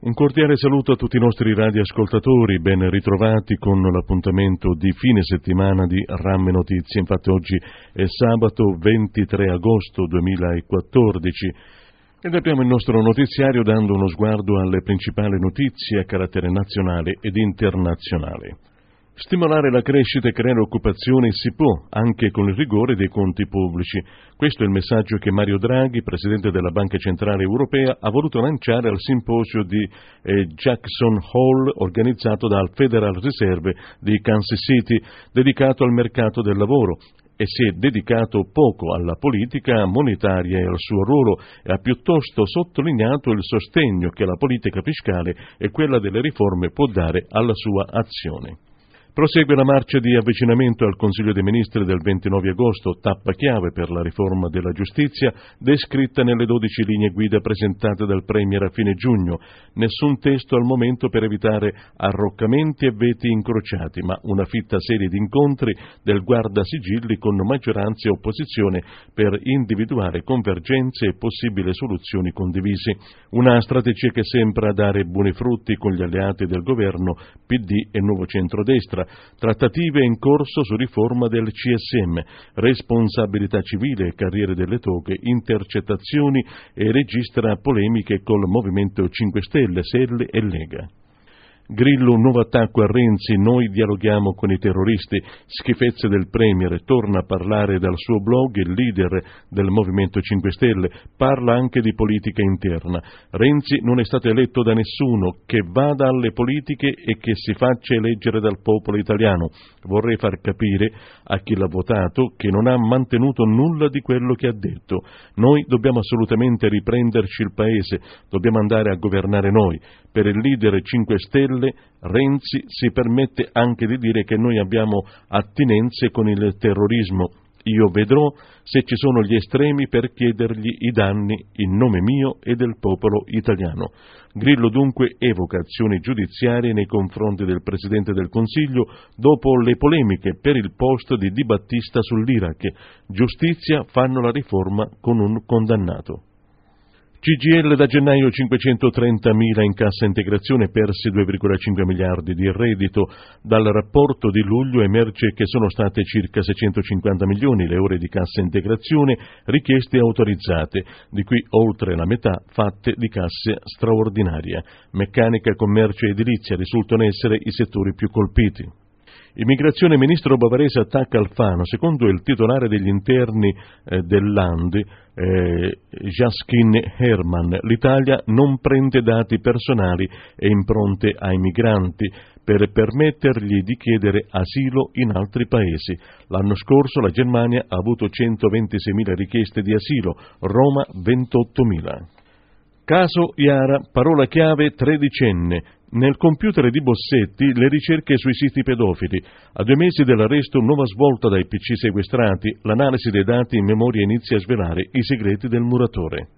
Un cordiale saluto a tutti i nostri radioascoltatori, ben ritrovati con l'appuntamento di fine settimana di Ramme Notizie. Infatti oggi è sabato 23 agosto 2014 ed apriamo il nostro notiziario dando uno sguardo alle principali notizie a carattere nazionale ed internazionale. Stimolare la crescita e creare occupazione si può, anche con il rigore dei conti pubblici. Questo è il messaggio che Mario Draghi, Presidente della Banca Centrale Europea, ha voluto lanciare al simposio di Jackson Hole organizzato dal Federal Reserve di Kansas City, dedicato al mercato del lavoro. E si è dedicato poco alla politica monetaria e al suo ruolo e ha piuttosto sottolineato il sostegno che la politica fiscale e quella delle riforme può dare alla sua azione. Prosegue la marcia di avvicinamento al Consiglio dei Ministri del 29 agosto, tappa chiave per la riforma della giustizia, descritta nelle 12 linee guida presentate dal Premier a fine giugno. Nessun testo al momento per evitare arroccamenti e veti incrociati, ma una fitta serie di incontri del guardasigilli con maggioranza e opposizione per individuare convergenze e possibili soluzioni condivisi. Una strategia che sembra dare buoni frutti con gli alleati del governo PD e Nuovo Centrodestra. Trattative in corso su riforma del CSM, responsabilità civile e carriere delle toghe, intercettazioni e registra polemiche col Movimento 5 Stelle, SEL e Lega. Grillo, un nuovo attacco a Renzi, noi dialoghiamo con i terroristi, schifezze del Premier, torna a parlare dal suo blog il leader del Movimento 5 Stelle, parla anche di politica interna. Renzi non è stato eletto da nessuno, che vada alle politiche e che si faccia eleggere dal popolo italiano. Vorrei far capire a chi l'ha votato che non ha mantenuto nulla di quello che ha detto. Noi dobbiamo assolutamente riprenderci il paese, dobbiamo andare a governare noi. Per il leader 5 Stelle, Renzi si permette anche di dire che noi abbiamo attinenze con il terrorismo. Io vedrò se ci sono gli estremi per chiedergli i danni in nome mio e del popolo italiano. Grillo dunque evoca azioni giudiziarie nei confronti del Presidente del Consiglio dopo le polemiche per il post di Di Battista sull'Iraq. Giustizia, fanno la riforma con un condannato. CGIL da gennaio 530.000 in cassa integrazione, persi 2,5 miliardi di reddito. Dal rapporto di luglio emerge che sono state circa 650 milioni le ore di cassa integrazione richieste e autorizzate, di cui oltre la metà fatte di cassa straordinaria. Meccanica, commercio e edilizia risultano essere i settori più colpiti. Immigrazione, ministro bavarese attacca Alfano. Secondo il titolare degli interni dell'And, Jaskin Herman, l'Italia non prende dati personali e impronte ai migranti per permettergli di chiedere asilo in altri paesi. L'anno scorso la Germania ha avuto 126.000 richieste di asilo, Roma 28.000. Caso Iara, parola chiave tredicenne. Nel computer di Bossetti le ricerche sui siti pedofili. A 2 mesi dell'arresto nuova svolta dai PC sequestrati, l'analisi dei dati in memoria inizia a svelare i segreti del muratore.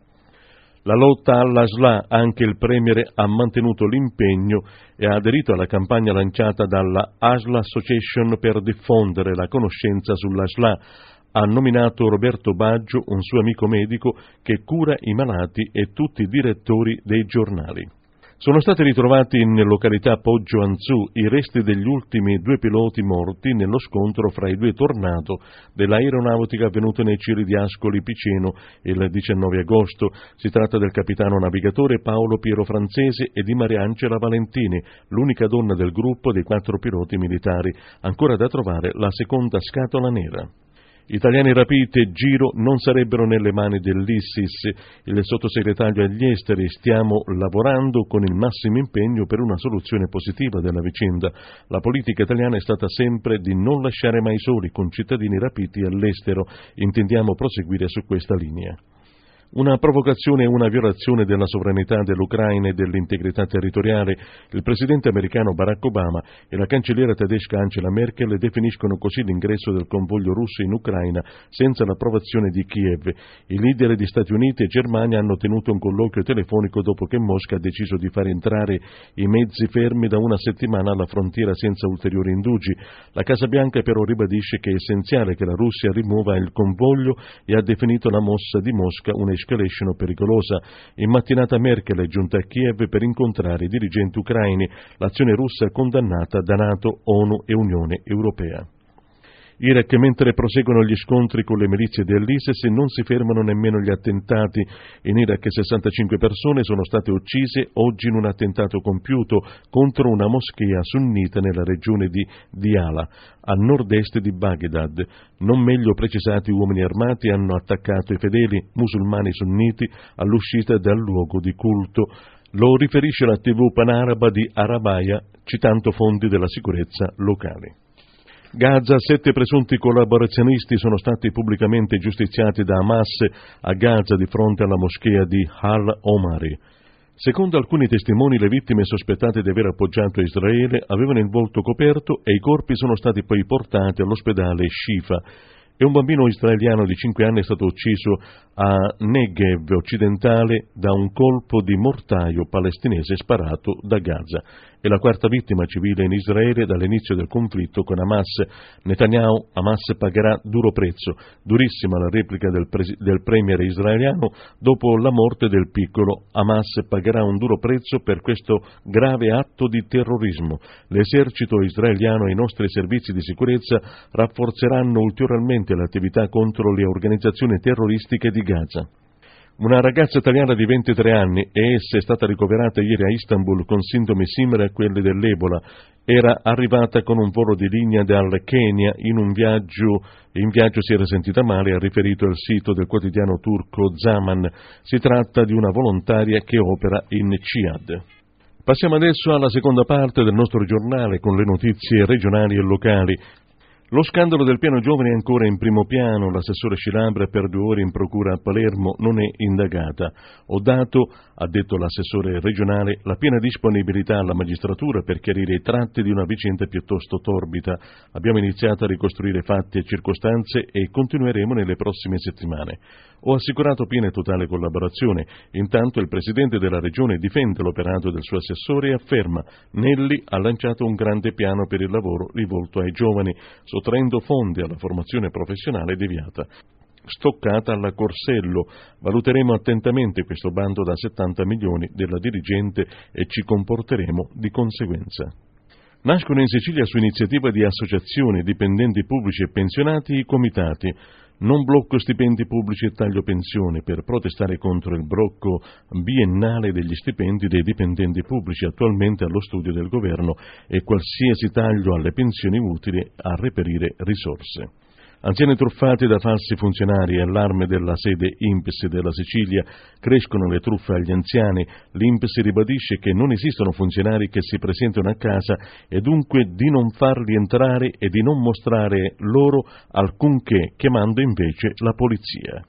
La lotta alla SLA, anche il Premier ha mantenuto l'impegno e ha aderito alla campagna lanciata dalla ASLA Association per diffondere la conoscenza sulla SLA. Ha nominato Roberto Baggio, un suo amico medico che cura i malati e tutti i direttori dei giornali. Sono stati ritrovati in località Poggio Anzù i resti degli ultimi 2 piloti morti nello scontro fra i 2 Tornado dell'aeronautica avvenuto nei cieli di Ascoli Piceno il 19 agosto. Si tratta del capitano navigatore Paolo Piero Francese e di Mariangela Valentini, l'unica donna del gruppo dei 4 piloti militari. Ancora da trovare la seconda scatola nera. Italiani rapiti, giro non sarebbero nelle mani dell'ISIS. Il sottosegretario agli esteri: stiamo lavorando con il massimo impegno per una soluzione positiva della vicenda. La politica italiana è stata sempre di non lasciare mai soli concittadini rapiti all'estero. Intendiamo proseguire su questa linea. Una provocazione e una violazione della sovranità dell'Ucraina e dell'integrità territoriale. Il presidente americano Barack Obama e la cancelliera tedesca Angela Merkel definiscono così l'ingresso del convoglio russo in Ucraina senza l'approvazione di Kiev. I leader di Stati Uniti e Germania hanno tenuto un colloquio telefonico dopo che Mosca ha deciso di far entrare i mezzi fermi da una settimana alla frontiera senza ulteriori indugi. La Casa Bianca però ribadisce che è essenziale che la Russia rimuova il convoglio e ha definito la mossa di Mosca un'esercitazione escalation pericolosa. In mattinata Merkel è giunta a Kiev per incontrare i dirigenti ucraini. L'azione russa è condannata da NATO, ONU e Unione Europea. Iraq, mentre proseguono gli scontri con le milizie dell'ISIS, non si fermano nemmeno gli attentati. In Iraq 65 persone sono state uccise oggi in un attentato compiuto contro una moschea sunnita nella regione di Diyala, a nord-est di Baghdad. Non meglio precisati uomini armati hanno attaccato i fedeli musulmani sunniti all'uscita dal luogo di culto. Lo riferisce la TV panaraba di Arabaya, citando fonti della sicurezza locali. Gaza, 7 presunti collaborazionisti sono stati pubblicamente giustiziati da Hamas a Gaza di fronte alla moschea di Al-Omari. Secondo alcuni testimoni, le vittime sospettate di aver appoggiato Israele avevano il volto coperto e i corpi sono stati poi portati all'ospedale Shifa. E un bambino israeliano di 5 anni è stato ucciso a Negev occidentale da un colpo di mortaio palestinese sparato da Gaza. È la 4ª vittima civile in Israele dall'inizio del conflitto con Hamas. Netanyahu, Hamas pagherà duro prezzo. Durissima la replica del premier israeliano dopo la morte del piccolo. Hamas pagherà un duro prezzo per questo grave atto di terrorismo. L'esercito israeliano e i nostri servizi di sicurezza rafforzeranno ulteriormente l'attività contro le organizzazioni terroristiche di Gaza. Una ragazza italiana di 23 anni e essa è stata ricoverata ieri a Istanbul con sintomi simili a quelli dell'Ebola. Era arrivata con un volo di linea dal Kenya in viaggio si era sentita male, ha riferito il sito del quotidiano turco Zaman. Si tratta di una volontaria che opera in Ciad. Passiamo adesso alla seconda parte del nostro giornale con le notizie regionali e locali. Lo scandalo del piano giovani è ancora in primo piano. L'assessore Scilabra per 2 ore in procura a Palermo non è indagata. Ho dato, ha detto l'assessore regionale, la piena disponibilità alla magistratura per chiarire i tratti di una vicenda piuttosto torbida. Abbiamo iniziato a ricostruire fatti e circostanze e continueremo nelle prossime settimane. Ho assicurato piena e totale collaborazione. Intanto il presidente della regione difende l'operato del suo assessore e afferma: Nelli ha lanciato un grande piano per il lavoro rivolto ai giovani, sottraendo fondi alla formazione professionale deviata. Stoccata alla Corsello. Valuteremo attentamente questo bando da 70 milioni della dirigente e ci comporteremo di conseguenza. Nascono in Sicilia su iniziativa di associazioni, dipendenti pubblici e pensionati i comitati. Non blocco stipendi pubblici e taglio pensione per protestare contro il blocco biennale degli stipendi dei dipendenti pubblici attualmente allo studio del governo e qualsiasi taglio alle pensioni utili a reperire risorse. Anziani truffati da falsi funzionari e allarme della sede INPS della Sicilia. Crescono le truffe agli anziani. L'INPS ribadisce che non esistono funzionari che si presentano a casa e dunque di non farli entrare e di non mostrare loro alcunché, chiamando invece la polizia.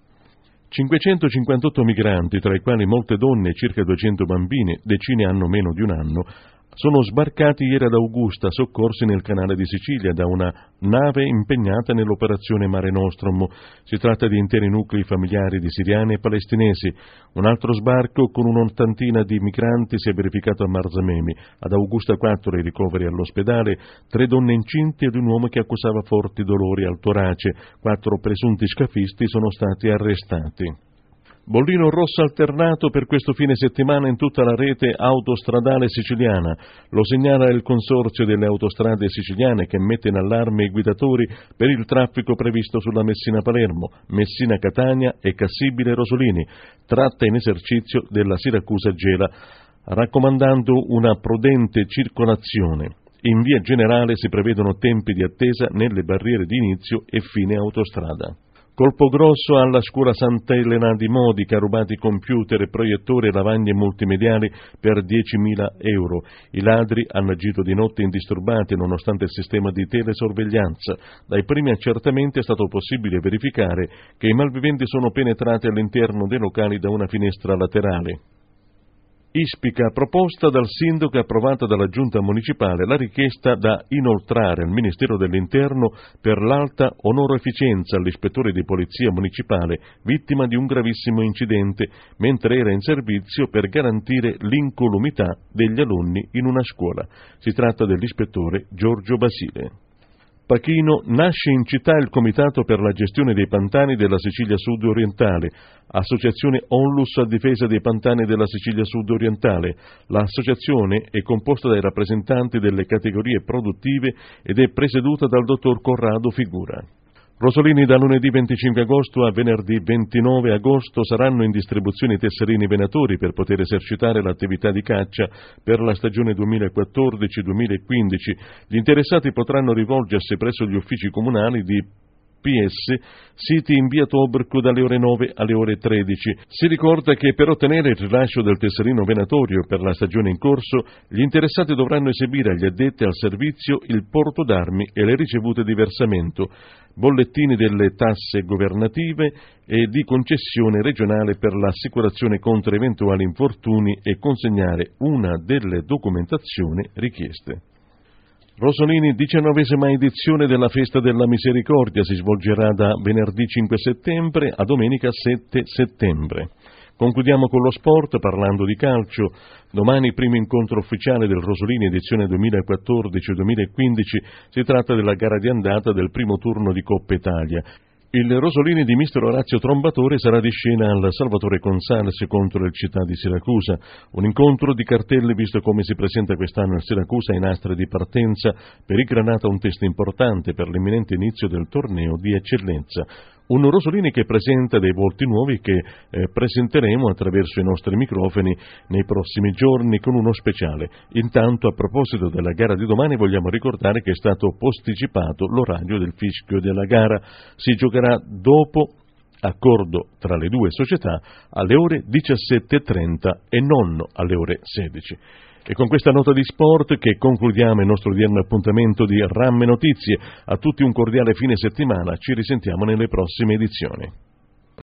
558 migranti, tra i quali molte donne e circa 200 bambini, decine hanno meno di un anno, sono sbarcati ieri ad Augusta, soccorsi nel canale di Sicilia da una nave impegnata nell'operazione Mare Nostrum. Si tratta di interi nuclei familiari di siriani e palestinesi. Un altro sbarco con un'ottantina di migranti si è verificato a Marzamemi. Ad Augusta 4 i ricoveri all'ospedale, 3 donne incinte ed un uomo che accusava forti dolori al torace. 4 presunti scafisti sono stati arrestati. Bollino rosso alternato per questo fine settimana in tutta la rete autostradale siciliana. Lo segnala il Consorzio delle Autostrade Siciliane che mette in allarme i guidatori per il traffico previsto sulla Messina-Palermo, Messina-Catania e Cassibile-Rosolini, tratta in esercizio della Siracusa-Gela, raccomandando una prudente circolazione. In via generale si prevedono tempi di attesa nelle barriere di inizio e fine autostrada. Colpo grosso alla scuola Sant'Elena di Modica, rubati computer, proiettori e lavagne multimediali per 10.000 euro. I ladri hanno agito di notte indisturbati nonostante il sistema di telesorveglianza. Dai primi accertamenti è stato possibile verificare che i malviventi sono penetrati all'interno dei locali da una finestra laterale. Ispica, proposta dal sindaco e approvata dalla giunta municipale, la richiesta da inoltrare al Ministero dell'Interno per l'alta onorificenza all'ispettore di polizia municipale vittima di un gravissimo incidente mentre era in servizio per garantire l'incolumità degli alunni in una scuola. Si tratta dell'ispettore Giorgio Basile. Pachino, nasce in città il Comitato per la gestione dei pantani della Sicilia sud-orientale, associazione Onlus a difesa dei pantani della Sicilia sud-orientale. L'associazione è composta dai rappresentanti delle categorie produttive ed è presieduta dal dottor Corrado Figura. Rosolini da lunedì 25 agosto a venerdì 29 agosto saranno in distribuzione i tesserini venatori per poter esercitare l'attività di caccia per la stagione 2014-2015. Gli interessati potranno rivolgersi presso gli uffici comunali di PS, siti in via Tobruk dalle ore 9 alle ore 13. Si ricorda che per ottenere il rilascio del tesserino venatorio per la stagione in corso, gli interessati dovranno esibire agli addetti al servizio il porto d'armi e le ricevute di versamento, bollettini delle tasse governative e di concessione regionale per l'assicurazione contro eventuali infortuni e consegnare una delle documentazioni richieste. Rosolini, 19ª edizione della Festa della Misericordia, si svolgerà da venerdì 5 settembre a domenica 7 settembre. Concludiamo con lo sport parlando di calcio. Domani primo incontro ufficiale del Rosolini edizione 2014-2015, si tratta della gara di andata del primo turno di Coppa Italia. Il Rosolini di mister Orazio Trombatore sarà di scena al Salvatore Consales contro il Città di Siracusa. Un incontro di cartelli visto come si presenta quest'anno il Siracusa in astre di partenza, per i Granata un test importante per l'imminente inizio del torneo di eccellenza. Un Rosolini che presenta dei volti nuovi che presenteremo attraverso i nostri microfoni nei prossimi giorni con uno speciale. Intanto, a proposito della gara di domani, vogliamo ricordare che è stato posticipato l'orario del fischio della gara. Si giocherà dopo accordo tra le due società alle ore 17:30 e non alle ore 16. E con questa nota di sport che concludiamo il nostro odierno appuntamento di Ramme Notizie. A tutti un cordiale fine settimana, ci risentiamo nelle prossime edizioni.